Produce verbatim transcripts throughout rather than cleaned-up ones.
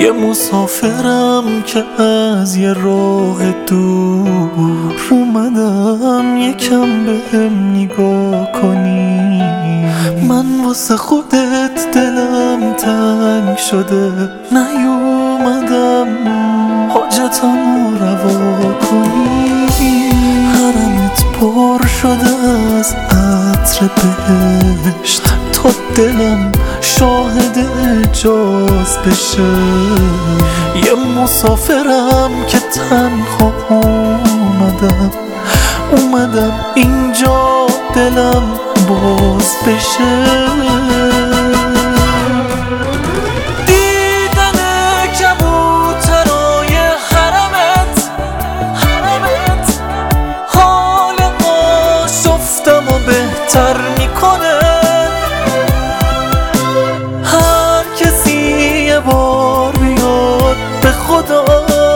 یه مسافرم که از یه راه دور اومدم یکم بهم نگاه کنی. من واسه خودت دلم تنگ شده، نیومدم حاجتمو روا کنی. حرمت پر شده از عطر بهشت تا دلم شاهد اجاز بشه. یه مسافرم که تنها اومدم اومدم اینجا دلم باز بشه. دیدن کبوترای حرمت حرمت حال آشفتم و بهتر میکنه. هر کسی یه بار بیاد به خدا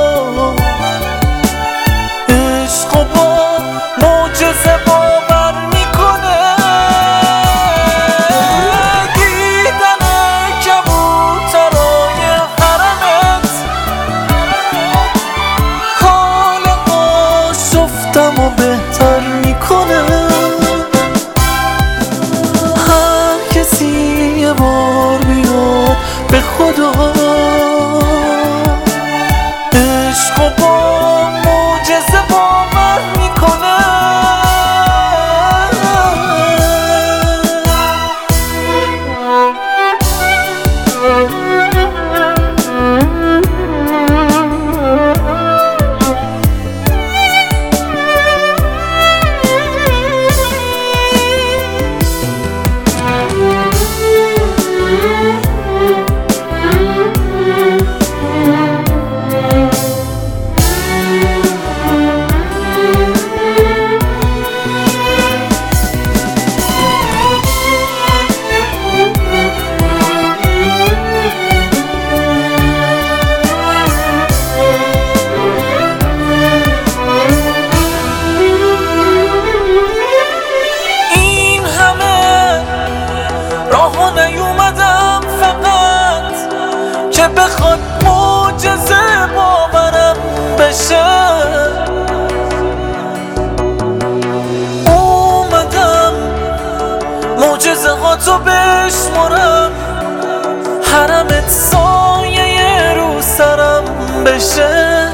عشق و با معجزه باور میکنه. دیدن کبوترای حرمت حال آشفتم و بهتر میکنه. هر کسی یه بار بیاد به خدا عشق و با معجزه باور میکنه. نیومدم فقط که بخواد معجزه باورم بشه. اومدم معجزه ها تو بشمرم، حرمت سایه رو سرم بشه.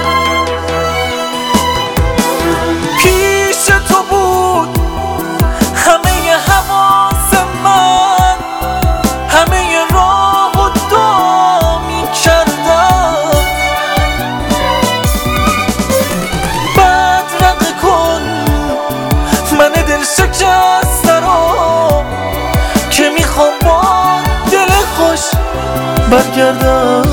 پیش تو بود همه حواس من، همه راه و دعا می کردم. بدرقه کن من دل شکسته رو که میخوام با دل خوش برگردم.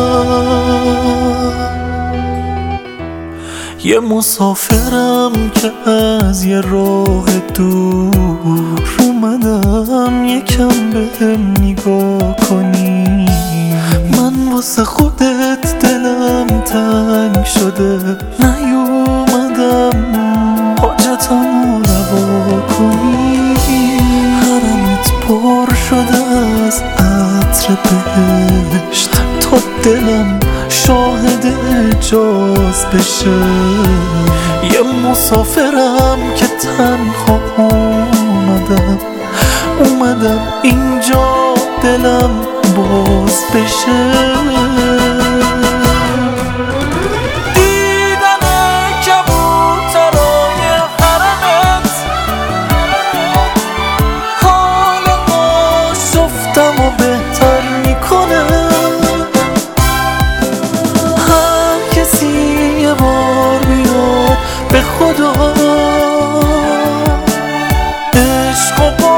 یه مسافرم که از یه راه دور اومدم یکم بهم نگاه کنی. من واسه خودت دلم تنگ شده، نیومدم حاجتمو روا کنی. حرمت پر شده از عطر بهشت تا دلم شاهد اجاز بشه. یه مسافرم که تنها اومدم اومدم اینجا دلم باز بشه. دیدن کبوترای حرمت حال آشفتم و بهتر میکنه. هر کسی یه بار بیاد به خدا عشق و